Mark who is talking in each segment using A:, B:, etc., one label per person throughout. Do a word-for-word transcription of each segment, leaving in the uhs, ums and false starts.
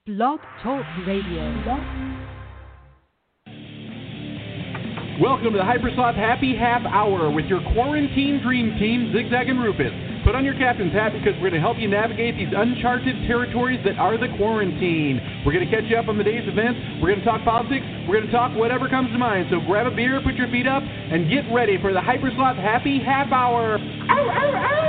A: Blog Talk Radio.
B: Welcome to the Hypersloth Happy Half Hour with your quarantine dream team, Zigzag and Rufus. Put on your captain's hat because we're going to help you navigate these uncharted territories that are the quarantine. We're going to catch you up on the day's events. We're going to talk politics. We're going to talk whatever comes to mind. So grab a beer, put your feet up, and get ready for the Hypersloth Happy Half Hour. Ow, ow, ow!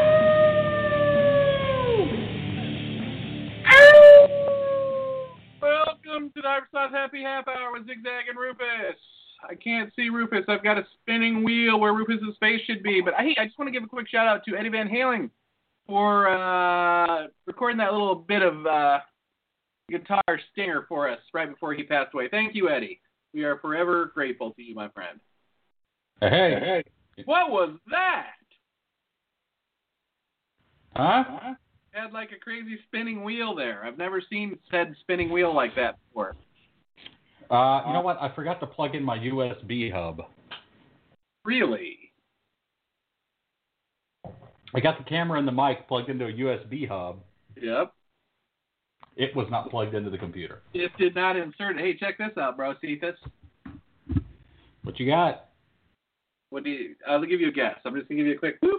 B: Welcome to the Hypersloth Happy Half Hour with Zigzag and Rufus. I can't see Rufus. I've got a spinning wheel where Rufus's face should be. But hey, I just want to give a quick shout out to Eddie Van Halen for uh, recording that little bit of uh, guitar stinger for us right before he passed away. Thank you, Eddie. We are forever grateful to you, my friend.
C: Hey, hey.
B: What was that?
C: Huh?
B: Had like a crazy spinning wheel there. I've never seen said spinning wheel like that before.
C: Uh, you know what? I forgot to plug in my U S B hub.
B: Really?
C: I got the camera and the mic plugged into a U S B hub.
B: Yep.
C: It was not plugged into the computer.
B: It did not insert. Hey, check this out, bro. See this?
C: What you got?
B: What do you? I'll give you a guess. I'm just gonna give you a quick whoop.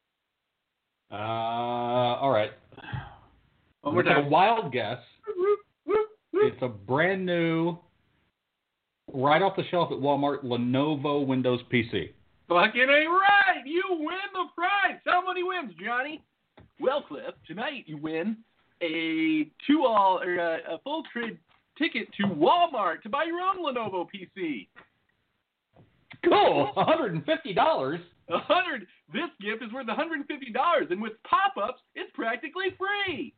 C: Uh, all right.
B: One more
C: It's a
B: time.
C: wild guess.
B: Whoop, whoop, whoop.
C: It's a brand new, right off the shelf at Walmart, Lenovo Windows P C.
B: Fucking ain't right. You win the prize. How many wins, Johnny? Well, Cliff, tonight you win a two-all or a, a full trade ticket to Walmart to buy your own Lenovo P C.
C: Cool. one hundred fifty dollars.
B: A hundred. This gift is worth one hundred fifty dollars, and with pop-ups, it's practically free.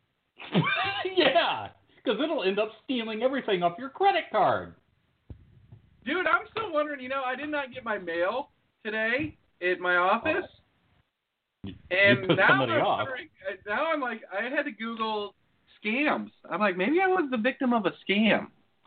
C: Yeah, because it'll end up stealing everything off your credit card.
B: Dude, I'm still wondering. You know, I did not get my mail today at my office,
C: You,
B: and
C: you put
B: now
C: somebody
B: I'm
C: off.
B: wondering. Now I'm like, I had to Google scams. I'm like, maybe I was the victim of a scam.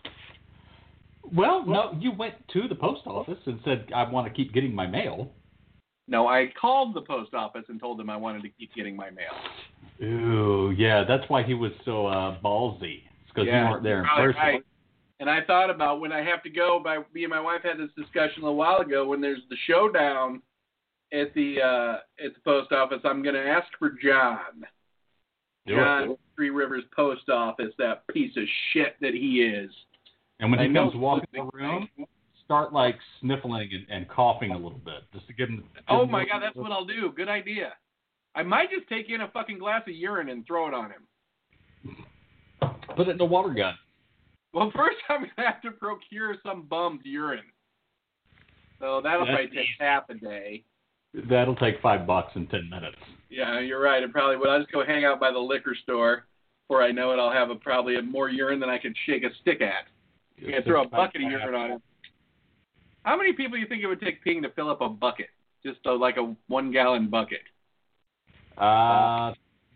C: Well, no, you went to the post office and said, I want to keep getting my mail.
B: No, I called the post office and told them I wanted to keep getting my mail.
C: Ooh, yeah, that's why he was so uh, ballsy. It's because
B: Yeah,
C: you weren't there in
B: probably
C: person.
B: right. And I thought about when I have to go, by me and my wife had this discussion a little while ago, when there's the showdown at the uh, at the post office, I'm going to ask for John.
C: Do
B: John,
C: it.
B: Three Rivers Post Office, that piece of shit that he is.
C: And when
B: I
C: he
B: know
C: comes walking in the room, start like sniffling and, and coughing a little bit, just to give him. Give
B: Oh
C: him
B: my
C: a-
B: God, that's what I'll do. Good idea. I might just take in a fucking glass of urine and throw it on him.
C: Put it in a water gun.
B: Well, first I'm going to have to procure some bum's urine. So that'll
C: That's
B: probably take half a day.
C: That'll take five bucks in ten minutes.
B: Yeah, you're right. It probably would. I'll just go hang out by the liquor store. Before I know it, I'll have a, probably a more urine than I can shake a stick at. You can throw a bucket of urine on him. How many people do you think it would take peeing to fill up a bucket? Just a, like a one-gallon bucket.
C: Uh,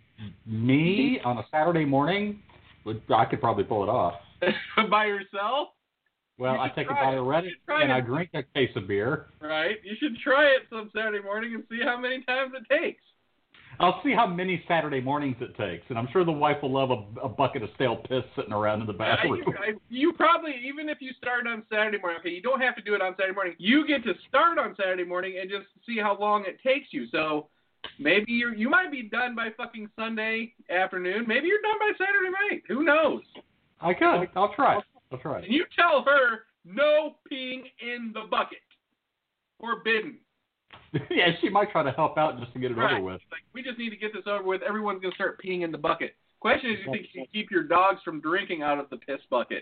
C: me on a Saturday morning, would I could probably pull it off.
B: By yourself?
C: Well,
B: You
C: I
B: should
C: take a
B: try it.
C: diuretic
B: You should try
C: and
B: it.
C: I drink a case of beer.
B: Right? You should try it some Saturday morning and see how many times it takes.
C: I'll see how many Saturday mornings it takes, and I'm sure the wife will love a, a bucket of stale piss sitting around in the
B: I,
C: bathroom.
B: I, you probably, even if you start on Saturday morning, okay, you don't have to do it on Saturday morning. You get to start on Saturday morning and just see how long it takes you. So maybe you you might be done by fucking Sunday afternoon. Maybe you're done by Saturday night. Who knows?
C: I could. I'll try. I'll try.
B: And you tell her no peeing in the bucket. Forbidden.
C: Yeah, she might try to help out just to get it
B: Right.
C: over with.
B: Like, we just need to get this over with. Everyone's going to start peeing in the bucket. Question is, do you think you can keep your dogs from drinking out of the piss bucket?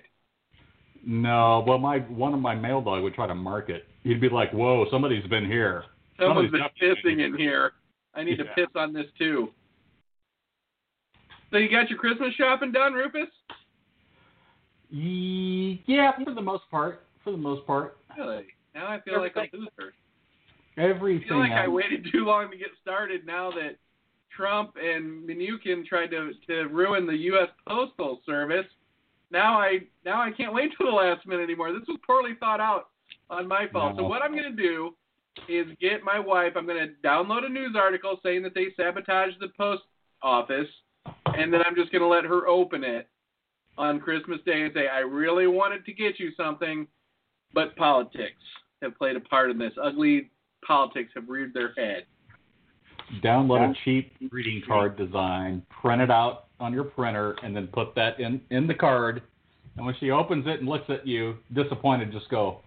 C: No, well, my one of my male dog would try to mark it. He'd be like, "Whoa, somebody's been here.
B: Someone's
C: Somebody's
B: been
C: definitely
B: pissing in here. I need to
C: Yeah.
B: piss on this too." So you got your Christmas shopping done, Rufus?
C: Ye- Yeah, for the most part. For the most part,
B: Really? Now I feel like a loser. I
C: everything.
B: feel like I
C: else-
B: waited too long to get started now that Trump and Mnuchin tried to, to ruin the U S Postal Service. Now I now I can't wait till the last minute anymore. This was poorly thought out on my fault.
C: No.
B: So what I'm going to do is get my wife, I'm going to download a news article saying that they sabotaged the post office, and then I'm just going to let her open it
A: on Christmas Day and say, I really wanted to get you something, but politics have played a part in this. Ugly politics have reared their head.
C: Download a cheap greeting card design, print it out on your printer, and then put that in, in the card. And when she opens it and looks at you, disappointed, just go,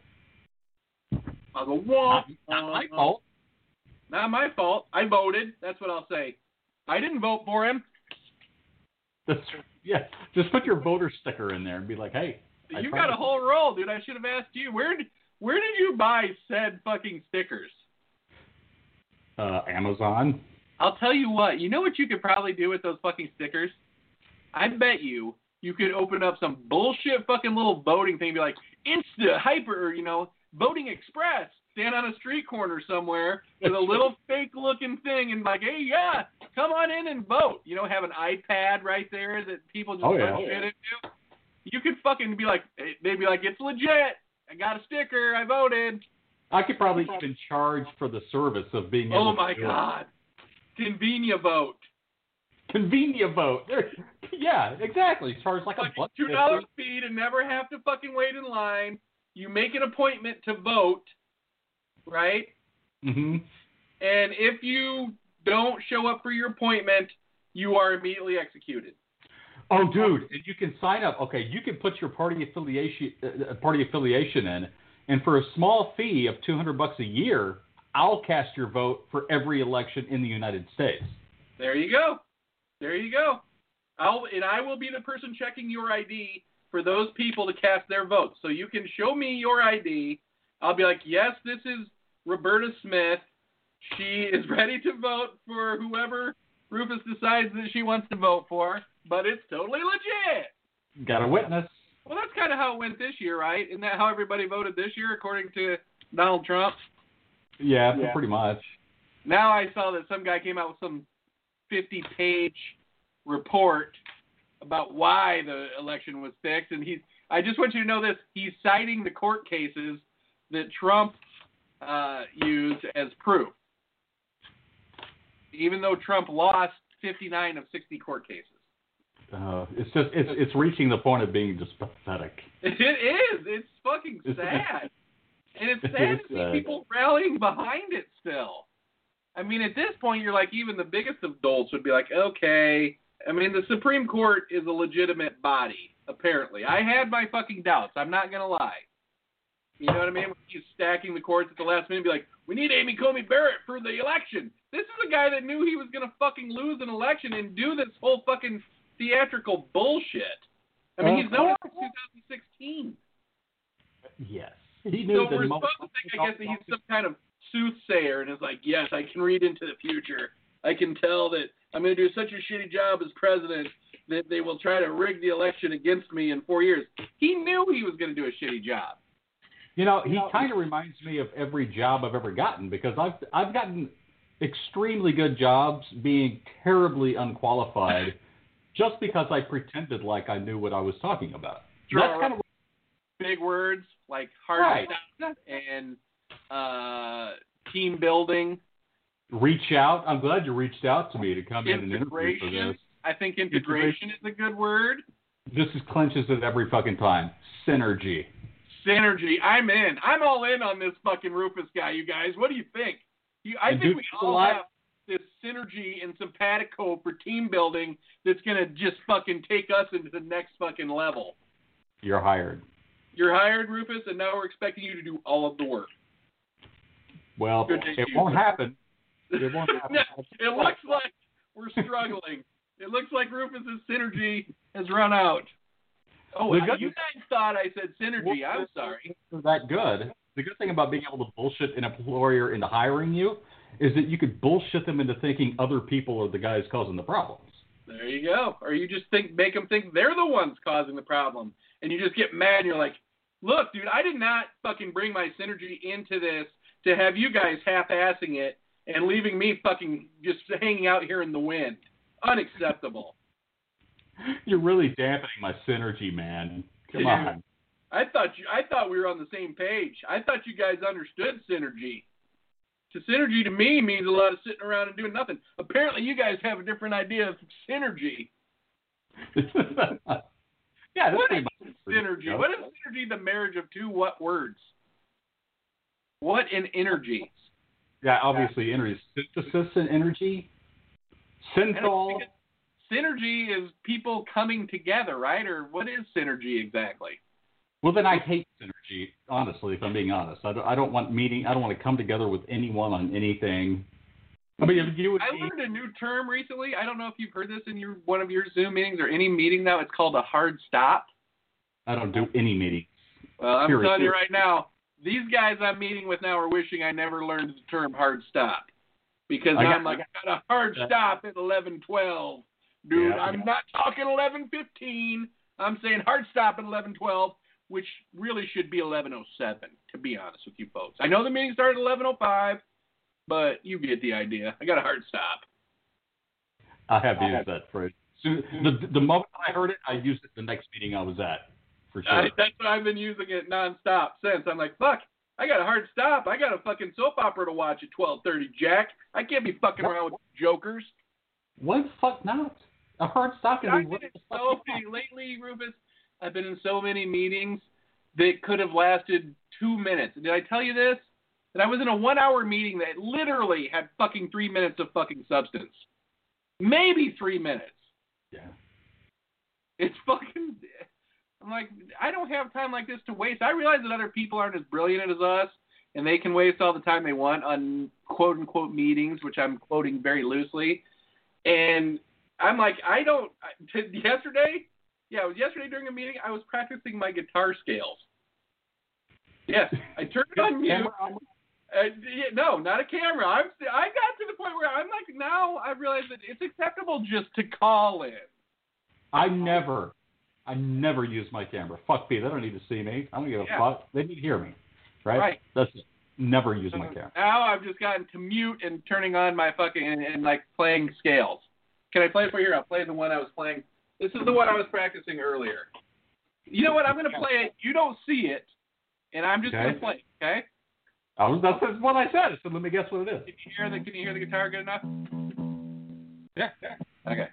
A: I'll go, whoa.
C: Not, not my fault.
A: Not my fault. I voted. That's what I'll say. I didn't vote for him.
C: That's, yeah, just put your voter sticker in there and be like, hey.
A: You got a whole roll, dude. I should have asked you. Where did, where did you buy said fucking stickers?
C: Uh, Amazon.
A: I'll tell you what. You know what you could probably do with those fucking stickers? I bet you you could open up some bullshit fucking little voting thing and be like, Insta, Hyper, or, you know, Voting Express. Stand on a street corner somewhere with a little fake-looking thing and like, hey, yeah, come on in and vote. You know, have an iPad right there that people just
C: oh,
A: put
C: yeah.
A: shit into. You could fucking be like, they'd be like, it's legit. I got a sticker. I voted.
C: I could probably even charge for the service of being able
A: oh,
C: to
A: my
C: do
A: God. Convenia vote.
C: Convenia vote. Yeah, exactly. Charge like a buck.
A: two dollars fee to never have to fucking wait in line. You make an appointment to vote, right?
C: Mm-hmm.
A: And if you don't show up for your appointment, you are immediately executed.
C: Oh, dude, and you can sign up. Okay, you can put your party affiliation uh, party affiliation in, and for a small fee of two hundred bucks a year, I'll cast your vote for every election in the United States.
A: There you go. There you go. I'll and I will be the person checking your I D for those people to cast their votes. So you can show me your I D. I'll be like, yes, this is Roberta Smith. She is ready to vote for whoever Rufus decides that she wants to vote for, but it's totally legit.
C: Got a witness.
A: Well, that's kind of how it went this year, right? Isn't that how everybody voted this year, according to Donald Trump?
C: Yeah,
A: yeah.
C: pretty much.
A: Now I saw that some guy came out with some fifty-page report about why the election was fixed, and he's. I just want you to know this. He's citing the court cases that Trump uh, used as proof, even though Trump lost fifty-nine of sixty court cases.
C: Uh, it's just it's it's reaching the point of being just pathetic.
A: It is. It's fucking sad, and it's sad to see
C: sad.
A: people rallying behind it still. I mean, at this point, you're like, even the biggest of dolts would be like, okay. I mean, the Supreme Court is a legitimate body, apparently. I had my fucking doubts. I'm not going to lie. You know what I mean? When he's stacking the courts at the last minute, be like, we need Amy Coney Barrett for the election. This is a guy that knew he was going to fucking lose an election and do this whole fucking theatrical bullshit. I mean, he's known it since two thousand sixteen.
C: Yes. He knew
A: so we're supposed to think, I guess, that he's some kind of soothsayer and is like, yes, I can read into the future. I can tell that I'm going to do such a shitty job as president that they will try to rig the election against me in four years. He knew he was going to do a shitty job.
C: You know, he kind of reminds me of every job I've ever gotten because I've I've gotten extremely good jobs being terribly unqualified just because I pretended like I knew what I was talking about.
A: Sure.
C: That's kind of
A: big words like hard
C: right.
A: stuff and uh, team building.
C: Reach out. I'm glad you reached out to me to come in and interview for this.
A: I think integration is a good word.
C: This is clinches it every fucking time. Synergy.
A: Synergy. I'm in. I'm all in on this fucking Rufus guy, you guys. What do you think? You, I
C: and
A: think
C: dude,
A: we all have this synergy and simpatico for team building that's going to just fucking take us into the next fucking level.
C: You're hired.
A: You're hired, Rufus, and now we're expecting you to do all of the work.
C: Well, it won't happen. It won't happen.
A: No, it looks like we're struggling. It looks like Rufus's synergy has run out. Oh, I, you guys thought I said synergy. I'm sorry.
C: That good. The good thing about being able to bullshit an employer into hiring you is that you could bullshit them into thinking other people are the guys causing the problems.
A: There you go. Or you just think make them think they're the ones causing the problem. And you just get mad and you're like, look, dude, I did not fucking bring my synergy into this to have you guys half-assing it and leaving me fucking just hanging out here in the wind. Unacceptable.
C: You're really dampening my synergy, man. Come
A: Dude,
C: on.
A: I thought you. I thought we were on the same page. I thought you guys understood synergy. To synergy to me means a lot of sitting around and doing nothing. Apparently, you guys have a different idea of synergy.
C: Yeah, Yeah, that's
A: what
C: pretty
A: is
C: much
A: synergy?
C: it.
A: What is synergy? The marriage of two what words? What in energy?
C: Yeah, obviously energy. Synthesis and energy. Synthol.
A: Synergy is people coming together, right? Or what is synergy exactly?
C: Well, then I hate synergy, honestly, if I'm being honest. I don't, I don't want meeting. I don't want to come together with anyone on anything. I mean, if you would.
A: I learned a new term recently. I don't know if you've heard this in your one of your Zoom meetings or any meeting now. It's called a hard stop.
C: I don't do any meetings.
A: Well, I'm
C: Period.
A: telling you right now, these guys I'm meeting with now are wishing I never learned the term hard stop. Because
C: I got-
A: I'm like, I got a hard stop at eleven twelve. Dude,
C: Yeah.
A: I'm not talking eleven fifteen. I'm saying hard stop at eleven twelve, which really should be eleven oh seven, to be honest with you folks. I know the meeting started at eleven oh five, but you get the idea. I got a hard stop.
C: I have used that phrase. So the, the moment I heard it, I used it the next meeting I was at, for sure.
A: I, that's what I've been using it nonstop since. I'm like, fuck, I got a hard stop. I got a fucking soap opera to watch at twelve thirty, Jack. I can't be fucking around with jokers.
C: Why the fuck not? A hard stop can be
A: I've
C: what
A: been
C: the
A: in
C: fuck
A: so
C: you
A: many,
C: want.
A: lately, Rufus, I've been in so many meetings that could have lasted two minutes. Did I tell you this? That I was in a one-hour meeting that literally had fucking three minutes of fucking substance. Maybe three minutes.
C: Yeah.
A: It's fucking... I'm like, I don't have time like this to waste. I realize that other people aren't as brilliant as us, and they can waste all the time they want on quote-unquote meetings, which I'm quoting very loosely. And I'm like, I don't... T- yesterday... Yeah, it was yesterday during a meeting, I was practicing my guitar scales. Yes, I turned it on mute. Uh, yeah, no, not a camera. I'm, I got to the point where I'm like, now I realize that it's acceptable just to call in.
C: I never, I never use my camera. Fuck me, they don't need to see me. I don't give a
A: Yeah.
C: fuck. They need to hear me. Right?
A: Right.
C: That's it. Never use my camera.
A: Now I've just gotten to mute and turning on my fucking, and, and like playing scales. Can I play it for you here? I'll play the one I was playing. This is the one I was practicing earlier. You know what? I'm going to play it. You don't see it, and I'm just
C: Okay.
A: going to play it, okay?
C: I was, that's, that's what I said. I said, let me guess what it is.
A: Can you hear the, can you hear the guitar good enough?
C: Yeah. yeah.
A: Okay.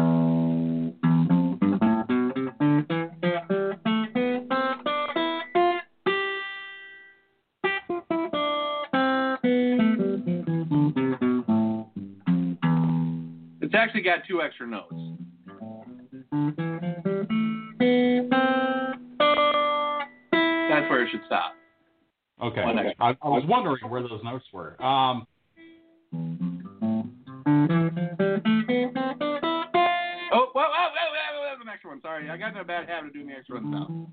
A: It's actually got two extra notes. That's where it should stop.
C: Okay.
A: One extra.
C: I, I was wondering where those notes were. Um,
A: Oh, whoa, whoa, whoa, whoa, whoa, an extra one. Sorry, I got in a bad habit of doing the extra ones now.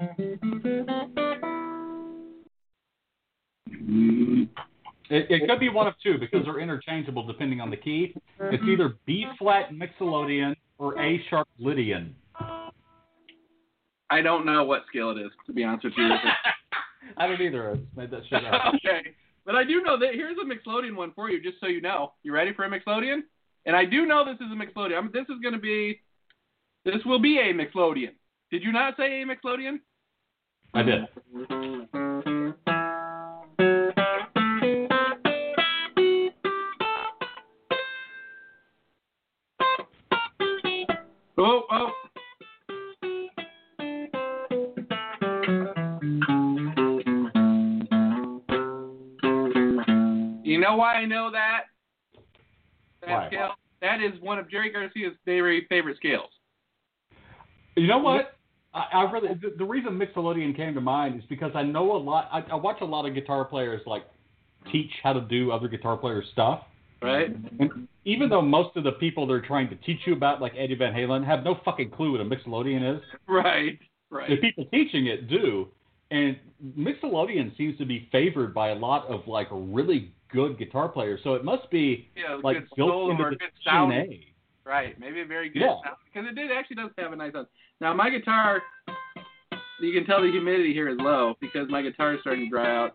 C: it, it could be one of two because they're interchangeable depending on the key. It's either B flat Mixolydian or A sharp Lydian.
A: I don't know what scale it is, to be honest with you.
C: I don't either. I just made that shit up.
A: Okay. But I do know that here's a Mixolydian one for you, just so you know. You ready for a Mixolydian? And I do know this is a Mixolydian. I mean, this is going to be, this will be a Mixolydian. Did you not say a Mixolydian?
C: I did.
A: Oh, oh. You know why I know that? That
C: Why?
A: scale? That is one of Jerry Garcia's very favorite scales.
C: You know what? I, I really the, the reason Mixolydian came to mind is because I know a lot. I, I watch a lot of guitar players like teach how to do other guitar players' stuff.
A: Right?
C: And even though most of the people they're trying to teach you about, like Eddie Van Halen, have no fucking clue what a Mixolydian is,
A: Right. Right.
C: the people teaching it do. And Mixolydian seems to be favored by a lot of like really good guitar players. So it must be
A: Yeah,
C: like
A: good
C: built
A: soul
C: into
A: or
C: the
A: good sound.
C: D N A.
A: Right, maybe a very good
C: Yeah.
A: sound. Because it did actually does have a nice sound. Now, my guitar, you can tell the humidity here is low because my guitar is starting to dry out.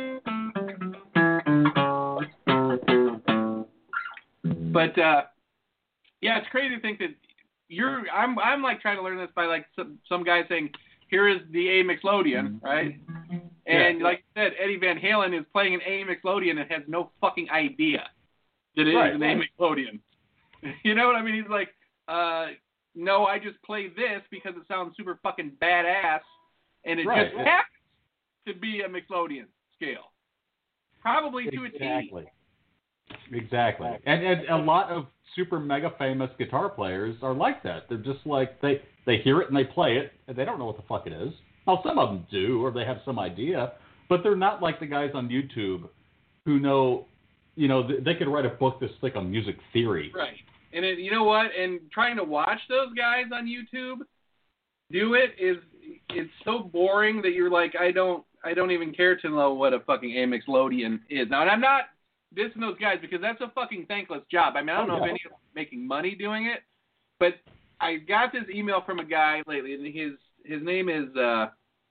A: But, uh, yeah, it's crazy to think that you're, I'm I'm like trying to learn this by like some, some guy saying, here is the A Mixolydian, right? And
C: Yeah.
A: like you said, Eddie Van Halen is playing an A Mixolydian and has no fucking idea that it
C: Right,
A: is an
C: right.
A: A Mixolydian. You know what I mean? He's like, uh, no, I just play this because it sounds super fucking badass, and it
C: Right,
A: just
C: yeah.
A: happens to be a Mixolydian scale. Probably to
C: Exactly.
A: a T.
C: Exactly. And, and a lot of super mega famous guitar players are like that. They're just like, they, they hear it and they play it, and they don't know what the fuck it is. Now, some of them do, or they have some idea, but they're not like the guys on YouTube who know, you know, they, they could write a book this thick on music theory.
A: Right. And it, you know what? And trying to watch those guys on YouTube do it is, it's so boring that you're like, I don't, I don't even care to know what a fucking a Mixolydian is. Now, and I'm not dissing those guys because that's a fucking thankless job. I mean, I don't know if any of them are making money doing it, but I got this email from a guy lately, and his his name is, uh,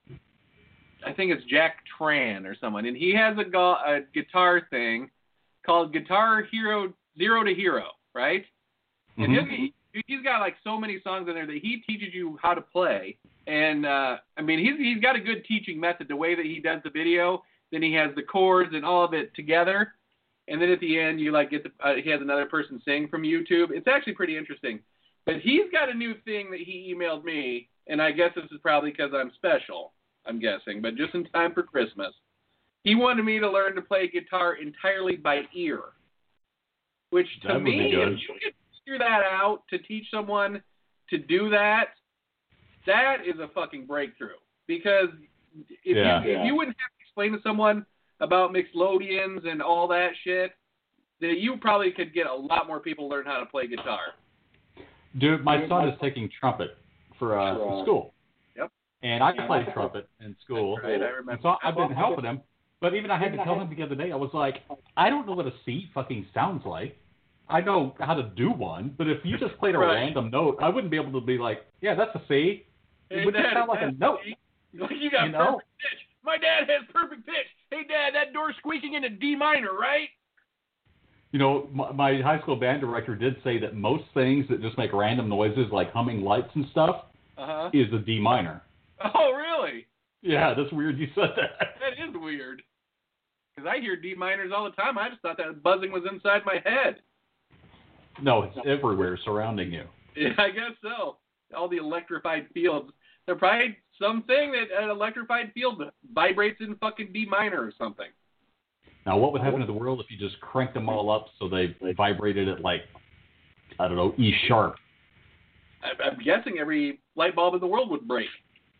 A: I think it's Jack Tran or someone, and he has a, gu- a guitar thing called Guitar Hero Zero to Hero, right? And
C: Mm-hmm.
A: he'll, he, he's got like so many songs in there that he teaches you how to play. And, uh, I mean, he's he's got a good teaching method, the way that he does the video. Then he has the chords and all of it together. And then at the end, you, like, get the, uh, he has another person sing from YouTube. It's actually pretty interesting. But he's got a new thing that he emailed me, and I guess this is probably because I'm special, I'm guessing, but just in time for Christmas. He wanted me to learn to play guitar entirely by ear, which to
C: That would
A: me,
C: be good.
A: if you could figure that out to teach someone to do that, that is a fucking breakthrough. Because if,
C: Yeah.
A: you, if you wouldn't have to explain to someone about Mixolydians and all that shit, then you probably could get a lot more people learn how to play guitar.
C: Dude, my son is taking trumpet for uh,
D: Sure.
C: school.
A: Yep.
C: And I played trumpet in school.
A: That's right, I remember.
C: And so I've been helping him. But even I had to tell him the other day, I was like, I don't know what a C fucking sounds like. I know how to do one, but if you just played a
A: Right.
C: random note, I wouldn't be able to be like, yeah, that's a C. It
A: Hey,
C: would just
A: Dad,
C: sound like a
A: that's
C: note.
A: C. Like, you got
C: You know?
A: perfect pitch. My dad has perfect pitch. Hey, Dad, that door's squeaking in a D minor, right?
C: You know, my, my high school band director did say that most things that just make random noises, like humming lights and stuff,
A: Uh-huh.
C: is a D minor.
A: Oh, really?
C: Yeah, that's weird you said that.
A: That is weird. Because I hear D minors all the time. I just thought that buzzing was inside my head.
C: No, it's everywhere surrounding you.
A: Yeah, I guess so. All the electrified fields. There's probably something that an electrified field vibrates in fucking D minor or something.
C: Now, what would happen to the world if you just cranked them all up so they vibrated at, like, I don't know, E sharp?
A: I, I'm guessing every light bulb in the world would break.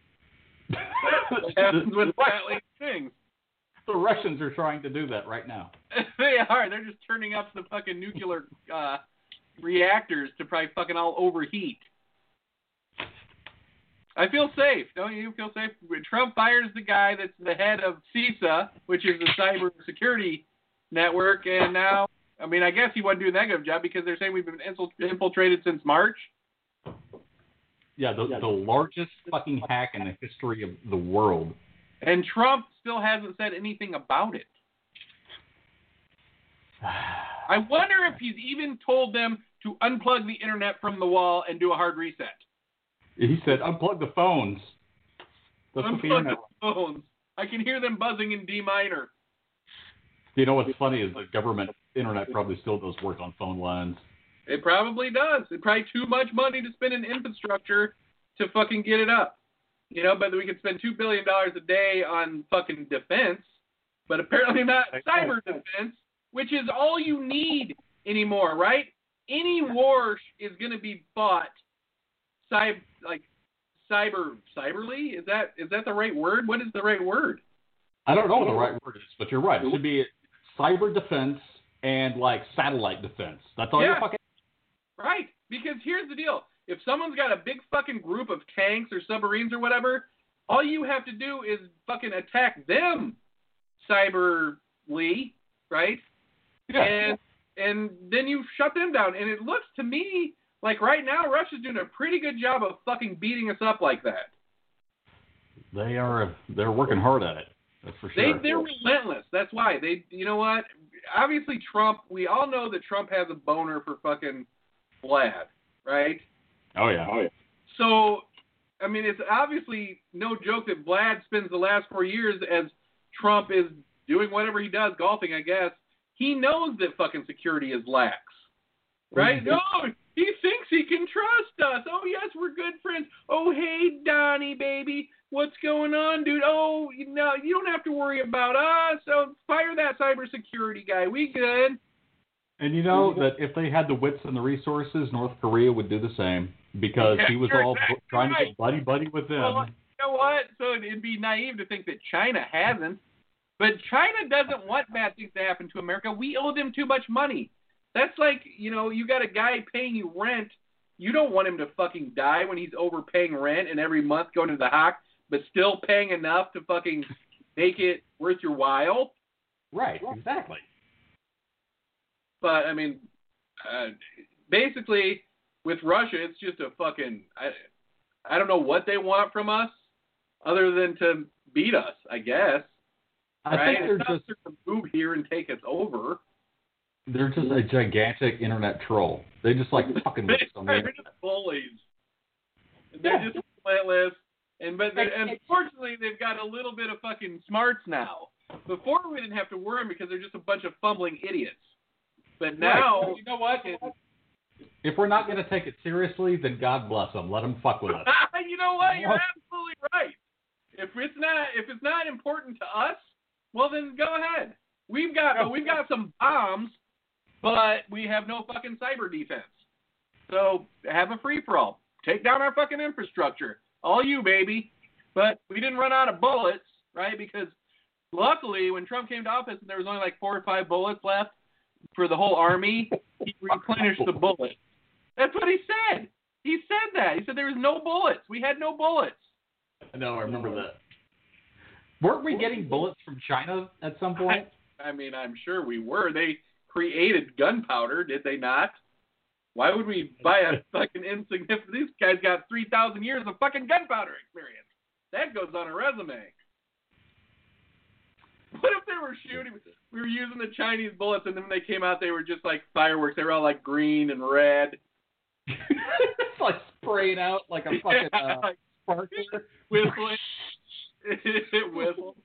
A: What happens with rattling things?
C: The Russians are trying to do that right now.
A: They are. They're just turning up the fucking nuclear uh, reactors to probably fucking all overheat. I feel safe. Don't you feel safe? Trump fires the guy that's the head of CISA, which is the cyber security network, and now, I mean, I guess he wasn't doing that good of a job because they're saying we've been infiltrated since March.
C: Yeah, the, the largest fucking hack in the history of the world.
A: And Trump still hasn't said anything about it. I wonder if he's even told them to unplug the internet from the wall and do a hard reset.
C: He said, unplug the phones. That's what the
A: Unplug
C: internet.
A: the phones. I can hear them buzzing in D minor.
C: You know what's funny is the government internet probably still does work on phone lines.
A: It probably does. It's probably too much money to spend in infrastructure to fucking get it up. You know, but we could spend two billion dollars a day on fucking defense, but apparently not cyber defense, which is all you need anymore, right? Any war is going to be fought cyber, like cyber, cyberly? Is that is that the right word? What is the right word?
C: I don't know what the right word is, but you're right. It should be cyber defense and, like, satellite defense. That's all
A: Yeah.
C: you're fucking...
A: Right, because here's the deal. If someone's got a big fucking group of tanks or submarines or whatever, all you have to do is fucking attack them cyberly, right?
C: Yeah.
A: And and then you shut them down. And it looks to me like right now Russia's doing a pretty good job of fucking beating us up like that.
C: They are, they're working hard at it. That's for
A: They
C: sure.
A: they're relentless. That's why they. You know what? Obviously, Trump. We all know that Trump has a boner for fucking Vlad, right?
C: Oh, yeah. Oh, yeah.
A: So, I mean, it's obviously no joke that Vlad spends the last four years as Trump is doing whatever he does, golfing, I guess. He knows that fucking security is lax, right? No, He thinks he can trust us. Oh, yes, we're good friends. Oh, hey, Donnie, baby. What's going on, dude? Oh, you know, you don't have to worry about us. So fire that cybersecurity guy. We good.
C: And you know that if they had the wits and the resources, North Korea would do the same because
A: yeah,
C: he was all
A: exactly
C: trying
A: right.
C: to get buddy-buddy with them.
A: Well, you know what? So it'd be naive to think that China hasn't. But China doesn't want bad things to happen to America. We owe them too much money. That's like, you know, you got a guy paying you rent. You don't want him to fucking die when he's overpaying rent and every month going to the hock, but still paying enough to fucking make it worth your while.
C: Right, exactly.
A: But, I mean, uh, basically, with Russia, it's just a fucking, I, I don't know what they want from us other than to beat us, I guess.
C: I
A: right?
C: think they're
A: it's
C: just
A: to move here and take us over.
C: They're just a gigantic internet troll. They just like fucking with
A: They're
C: somebody.
A: just bullies. They're
C: Yeah.
A: just relentless. And but they, unfortunately, they've got a little bit of fucking smarts now. Before we didn't have to worry them because they're just a bunch of fumbling idiots. But now,
C: Right.
A: you know what?
C: If we're not going to take it seriously, then God bless them. Let them fuck with us.
A: You know what? You're absolutely right. If it's not if it's not important to us, well then go ahead. We've got we've got some bombs, but we have no fucking cyber defense. So have a free for all. Take down our fucking infrastructure. All you, baby. But we didn't run out of bullets, right? Because luckily, when Trump came to office and there was only like four or five bullets left for the whole army, he replenished the bullets. That's what he said. He said that. He said there was no bullets. We had no bullets.
C: I know, I remember that. Weren't we getting bullets from China at some point?
A: I, I mean, I'm sure we were. They created gunpowder, did they not? Why would we buy a fucking insignificant... These guys got three thousand years of fucking gunpowder experience. That goes on a resume. What if they were shooting... We were using the Chinese bullets, and then when they came out, they were just like fireworks. They were all like green and red.
C: It's like spraying out like a fucking
A: yeah,
C: uh,
A: like
C: sparkler.
A: whistling. It whistled.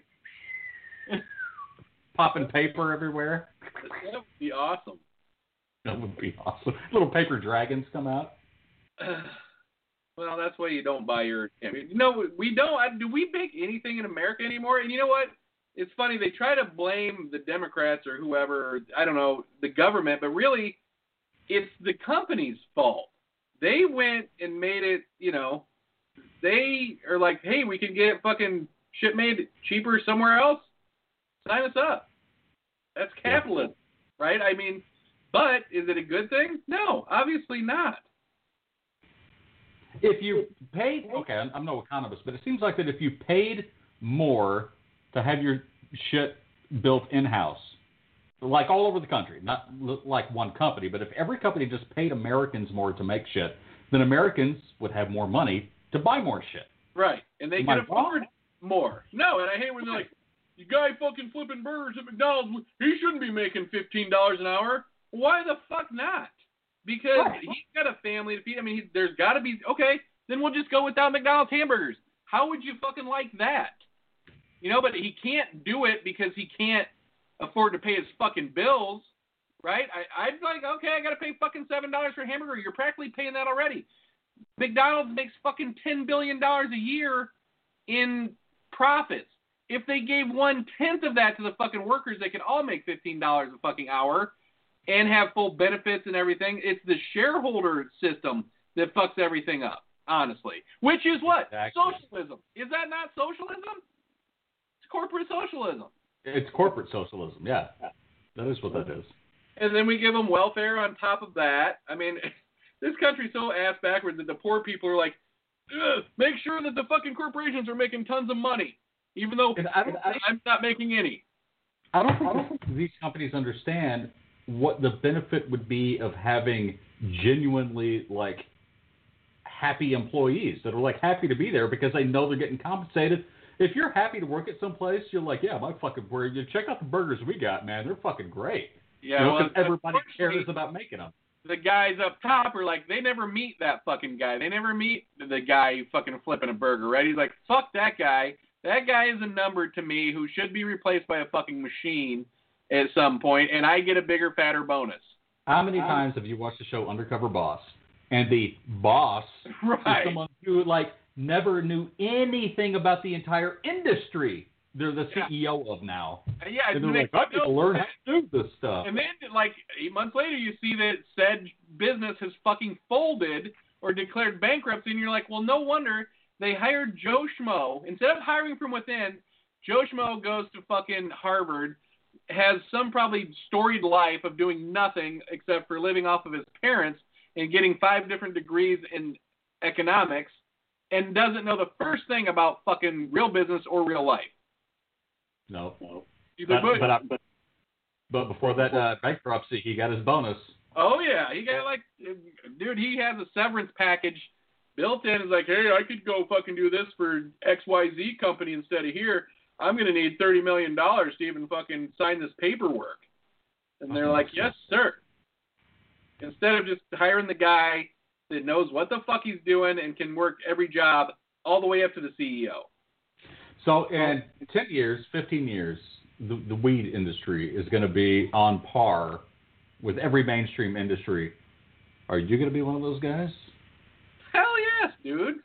C: Popping paper everywhere.
A: That would be awesome.
C: That would be awesome. Little paper dragons come out.
A: Well, that's why you don't buy your... I mean, you know, we don't... Do we make anything in America anymore? And you know what? It's funny. They try to blame the Democrats or whoever, or, I don't know, the government, but really, it's the company's fault. They went and made it, you know, they are like, hey, we can get fucking shit made cheaper somewhere else. Sign us up. That's capitalism, yeah. Right? I mean, but is it a good thing? No, obviously not.
C: If you paid, okay, I'm no economist, but it seems like that if you paid more to have your shit built in-house, like all over the country, not like one company, but if every company just paid Americans more to make shit, then Americans would have more money to buy more shit.
A: Right, and they
C: Am
A: can
C: I
A: afford
C: wrong?
A: more. No, and I hate when they're like, you guy fucking flipping burgers at McDonald's, he shouldn't be making fifteen dollars an hour. Why the fuck not? Because
C: right.
A: he's got a family to feed. I mean, he, there's got to be, okay, then we'll just go without McDonald's hamburgers. How would you fucking like that? You know, but he can't do it because he can't afford to pay his fucking bills, right? I, I'd like, okay, I got to pay fucking seven dollars for a hamburger. You're practically paying that already. McDonald's makes fucking ten billion dollars a year in profits. If they gave one-tenth of that to the fucking workers, they could all make fifteen dollars a fucking hour and have full benefits and everything. It's the shareholder system that fucks everything up, honestly. Which is what?
C: Exactly.
A: Socialism. Is that not socialism? It's corporate socialism.
C: It's corporate socialism, yeah. That is what that is.
A: And then we give them welfare on top of that. I mean, this country's so ass backwards that the poor people are like, make sure that the fucking corporations are making tons of money, even though
C: I don't, I,
A: I'm not making any.
C: I don't think, I don't think these companies understand what the benefit would be of having genuinely, like, happy employees that are, like, happy to be there because they know they're getting compensated. If you're happy to work at some place, you're like, yeah, my fucking word. You check out the burgers we got, man. They're fucking great.
A: Yeah,
C: you know,
A: well,
C: everybody cares about making them.
A: The guys up top are like, they never meet that fucking guy. They never meet the guy fucking flipping a burger, right? He's like, fuck that guy. That guy is a number to me who should be replaced by a fucking machine at some point, and I get a bigger, fatter bonus.
C: How many times have you watched the show Undercover Boss? And the boss
A: right.
C: is someone who, like, never knew anything about the entire industry they're the C E O yeah. of now.
A: Yeah,
C: and they're like, I need to learn how to do this stuff.
A: And then, like, eight months later, you see that said business has fucking folded or declared bankruptcy, and you're like, well, no wonder they hired Joe Schmo. Instead of hiring from within, Joe Schmo goes to fucking Harvard, has some probably storied life of doing nothing except for living off of his parents and getting five different degrees in economics, and doesn't know the first thing about fucking real business or real life.
C: No. no.
A: But,
C: but, but, but, but before that uh, bankruptcy, he got his bonus.
A: Oh, yeah. He got, like, dude, he has a severance package built in. It's like, hey, I could go fucking do this for X Y Z company instead of here. I'm going to need thirty million dollars to even fucking sign this paperwork. And they're like, yes, sir. Instead of just hiring the guy that knows what the fuck he's doing and can work every job all the way up to the C E O.
C: So in ten years, fifteen years, the, the weed industry is going to be on par with every mainstream industry. Are you going to be one of those guys?
A: Hell yes, dude.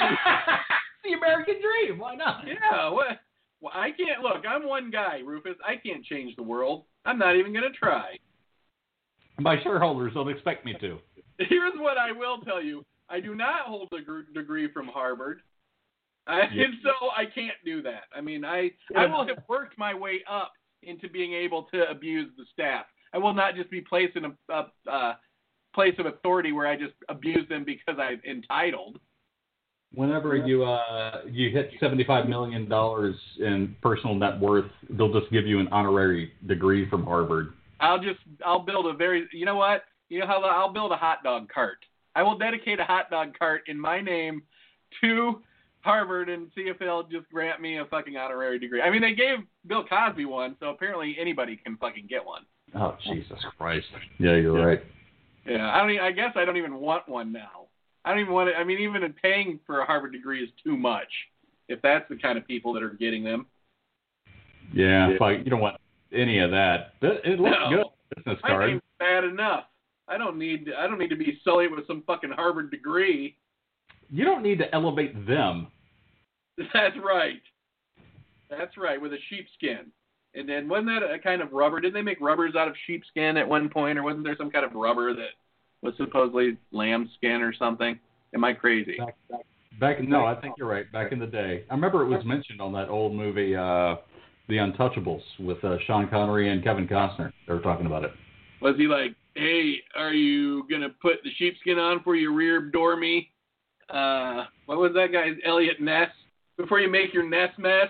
C: The American dream. Why not?
A: Yeah. What? Well, I can't. Look, I'm one guy, Rufus. I can't change the world. I'm not even going to try.
C: My shareholders don't expect me to.
A: Here's what I will tell you. I do not hold a gr- degree from Harvard. I, yeah. And so I can't do that. I mean, I, I will have worked my way up into being able to abuse the staff. I will not just be placed in a, a, a place of authority where I just abuse them because I'm entitled.
C: Whenever you uh, you hit seventy-five million dollars in personal net worth, they'll just give you an honorary degree from Harvard.
A: I'll just, I'll build a very, you know what? You know how I'll build a hot dog cart. I will dedicate a hot dog cart in my name to Harvard and see if they'll just grant me a fucking honorary degree. I mean, they gave Bill Cosby one, so apparently anybody can fucking get one.
C: Oh, Jesus Christ. Yeah, you're yeah. right.
A: Yeah, I don't. Even, I guess I don't even want one now. I don't even want it. I mean, even paying for a Harvard degree is too much. If that's the kind of people that are getting them.
C: Yeah, yeah. Like, you don't want any of that. It looks no. good. Business card.
A: My name's bad enough. I don't need. I don't need to be sullied with some fucking Harvard degree.
C: You don't need to elevate them.
A: That's right. That's right, with a sheepskin. And then wasn't that a kind of rubber? Didn't they make rubbers out of sheepskin at one point, or wasn't there some kind of rubber that was supposedly lambskin or something? Am I crazy?
C: Back, back, back no, I think you're right. Back in the day, I remember it was mentioned on that old movie, uh, The Untouchables, with uh, Sean Connery and Kevin Costner. They were talking about it.
A: Was he like, "Hey, are you gonna put the sheepskin on for your rear door me? Uh, what was that guy's Elliot Ness? Before you make your Ness mess."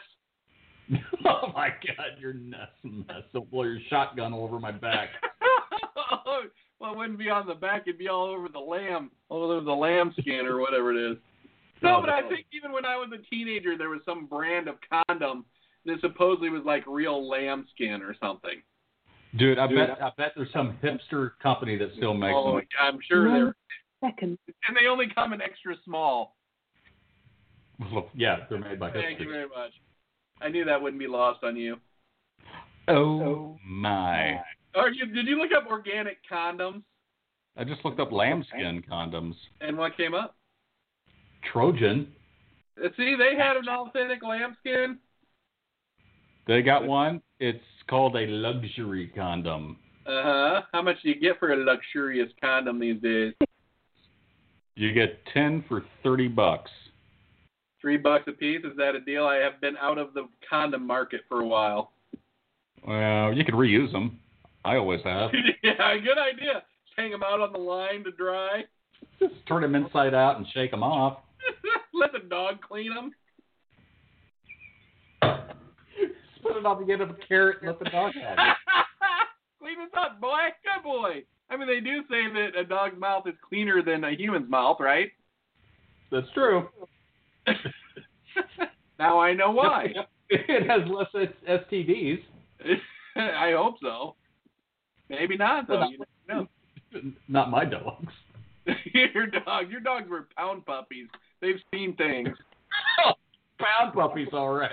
C: Oh my God, your Ness mess! Don't blow your shotgun all over my back.
A: Well, it wouldn't be on the back; it'd be all over the lamb, all over the lambskin or whatever it is. No, but I think even when I was a teenager, there was some brand of condom that supposedly was like real lambskin or something.
C: Dude, I Dude, bet I bet there's some hipster company that still makes
A: oh,
C: them.
A: I'm sure
D: no,
A: they're.
D: Second.
A: And they only come in extra small.
C: Well, yeah, they're made by hipsters.
A: Thank you very much. I knew that wouldn't be lost on you.
C: Oh my!
A: Are you? Did you look up organic condoms?
C: I just looked up lambskin condoms.
A: And what came up?
C: Trojan.
A: See, they had an authentic lambskin.
C: They got one. It's called a luxury condom.
A: Uh-huh. How much do you get for a luxurious condom these days?
C: You get ten for thirty bucks.
A: Three bucks a piece? Is that a deal? I have been out of the condom market for a while.
C: Well, you can reuse them. I always have.
A: Yeah, good idea. Just hang them out on the line to dry.
C: Just turn them inside out and shake them off.
A: Let the dog clean them.
C: Just put it on the end of a carrot and let the dog have it.
A: Clean this up, boy. Good boy. I mean, they do say that a dog's mouth is cleaner than a human's mouth, right?
C: That's true.
A: Now I know why.
C: It has less S T Ds.
A: I hope so. Maybe not, though. You never know.
C: Not my dogs.
A: Your dog. Your dogs were pound puppies. They've seen things.
C: Pound puppies, all right.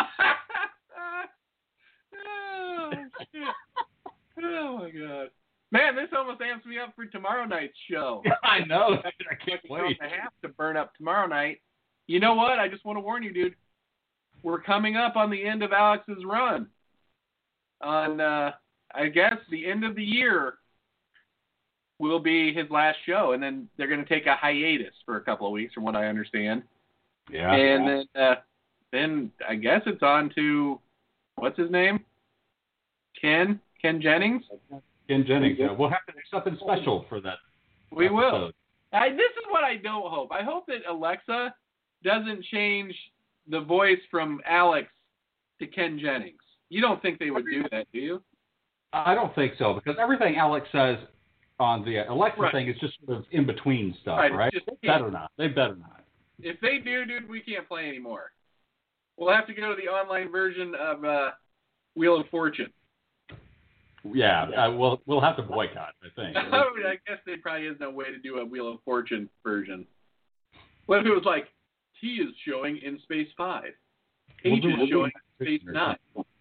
A: Oh, shit. Oh, my God. Man, this almost amps me up for tomorrow night's show.
C: I know. I can't wait.
A: I have to burn up tomorrow night. You know what? I just want to warn you, dude. We're coming up on the end of Alex's run. On, uh, I guess, the end of the year will be his last show, and then they're going to take a hiatus for a couple of weeks, from what I understand.
C: Yeah.
A: And then, uh, then I guess it's on to, what's his name? Ken? Ken Jennings?
C: Ken Jennings. Yeah. We'll have to do something special for that.
A: We
C: episode.
A: will. I, this is what I don't hope. I hope that Alexa doesn't change the voice from Alex to Ken Jennings. You don't think they would do that, do you?
C: I don't think so, because everything Alex says on the Alexa
A: right.
C: thing is just sort of in between stuff,
A: right?
C: right?
A: Just,
C: They better not. They better not.
A: If they do, dude, we can't play anymore. We'll have to go to the online version of uh, Wheel of Fortune.
C: Yeah, uh, we'll we'll have to boycott, I think.
A: I guess there probably is no way to do a Wheel of Fortune version. What if it was like, T is showing in space five, H
C: we'll
A: is showing in space nine.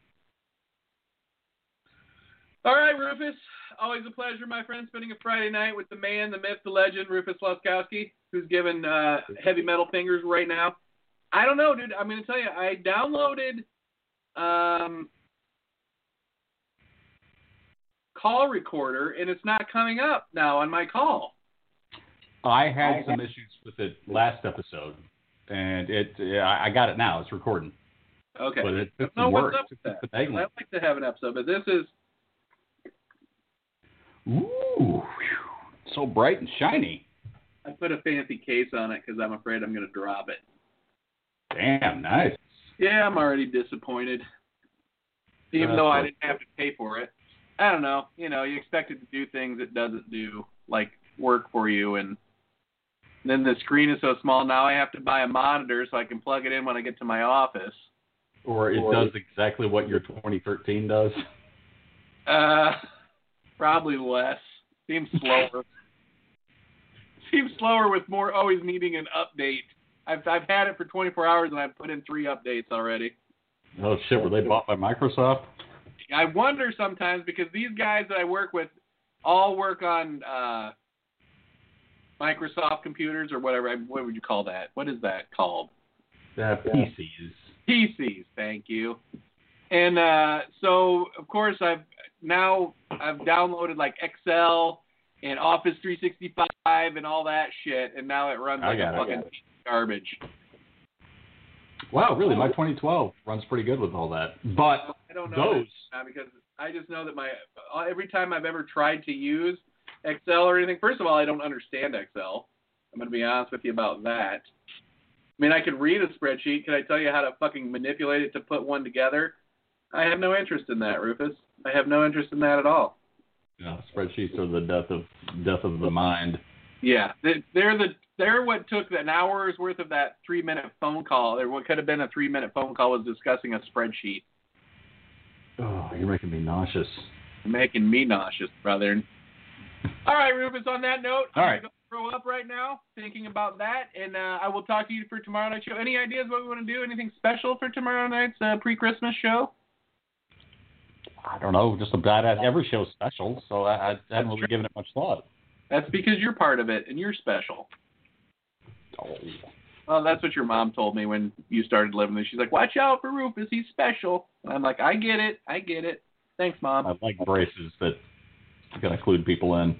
A: All right, Rufus. Always a pleasure, my friend, spending a Friday night with the man, the myth, the legend, Rufus Laskowski, who's giving uh, heavy metal fingers right now. I don't know, dude. I'm going to tell you, I downloaded um, Call Recorder, and it's not coming up now on my call.
C: I had some issues with it last episode, and it I got it now. It's recording.
A: Okay.
C: But it took
A: no,
C: some
A: what's
C: work.
A: up with that?
C: It's
A: I'd like to have an episode, but this is...
C: Ooh, so bright and shiny.
A: I put a fancy case on it because I'm afraid I'm going to drop it.
C: Damn, nice.
A: Yeah, I'm already disappointed. Even
C: uh,
A: though I didn't have to pay for it. I don't know. You know, you expect it to do things it doesn't do, like work for you, and then the screen is so small, now I have to buy a monitor so I can plug it in when I get to my office.
C: Or it or, does exactly what your twenty thirteen does?
A: Uh, probably less. Seems slower. Seems slower with more always needing an update. I've I've had it for twenty-four hours and I've put in three updates already.
C: Oh shit, were they bought by Microsoft?
A: I wonder sometimes because these guys that I work with all work on uh, Microsoft computers or whatever. What would you call that? What is that called?
C: Uh, P Cs.
A: P Cs, thank you. And uh, so, of course, I've now I've downloaded like Excel and Office three sixty-five and all that shit, and now it runs like a fucking garbage.
C: Wow, really? My twenty twelve runs pretty good with all that. But
A: I don't know
C: those
A: that, because I just know that my every time I've ever tried to use Excel or anything, first of all, I don't understand Excel. I'm going to be honest with you about that. I mean, I could read a spreadsheet. Can I tell you how to fucking manipulate it to put one together? I have no interest in that, Rufus. I have no interest in that at all.
C: Yeah, spreadsheets are the death of death of the mind.
A: Yeah, they're the they're what took an hour's worth of that three minute phone call, or what could have been a three minute phone call, was discussing a spreadsheet.
C: Oh, you're making me nauseous.
A: You're making me nauseous, brother. All right, Rufus. On that note,
C: all
A: I'm
C: right.
A: going to throw up right now, thinking about that, and uh, I will talk to you for tomorrow night's show. Any ideas what we want to do? Anything special for tomorrow night's uh, pre-Christmas show?
C: I don't know. Just about every show's special, so I, I haven't really given it much thought.
A: That's because you're part of it, and you're special.
C: Oh.
A: Well, that's what your mom told me when you started living there. She's like, watch out for Rufus. He's special. And I'm like, I get it. I get it. Thanks, Mom.
C: I like braces that can include people in.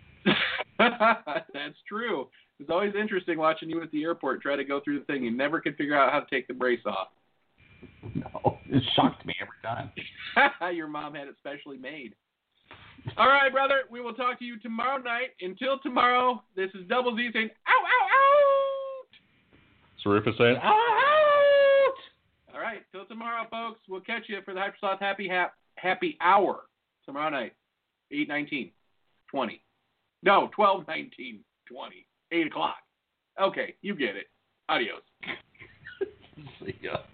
A: That's true. It's always interesting watching you at the airport try to go through the thing. You never could figure out how to take the brace off.
C: No, it shocked me every time.
A: Your mom had it specially made. All right, brother. We will talk to you tomorrow night. Until tomorrow, this is Double Z saying, ow, ow, ow.
C: So Rufus saying,
A: ow, out. All right. Till tomorrow, folks. We'll catch you for the Hypersoft Happy Hap, Happy Hour tomorrow night, eight nineteen twenty. No, twelve nineteen twenty. eight o'clock. Okay, you get it. Adios.
C: See ya.